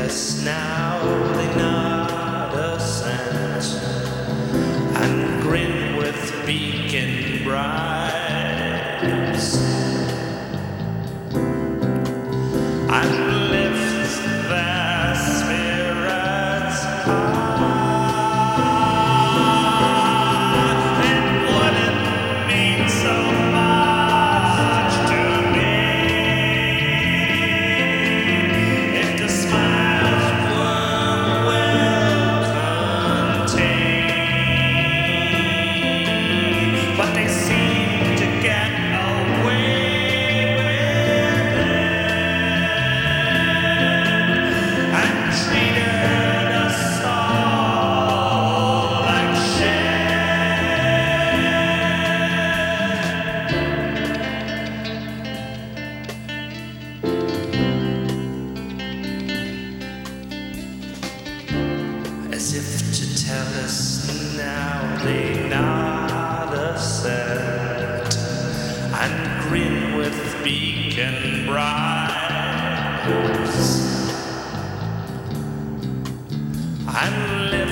us now, they nod assent and grin with beacon brights and lift their spirits high. It wouldn't mean so much to me if the smiles were well contained, but they seem to get away with it and treated us all like as if to tell us now, they nod assent and grin with beacon brights and live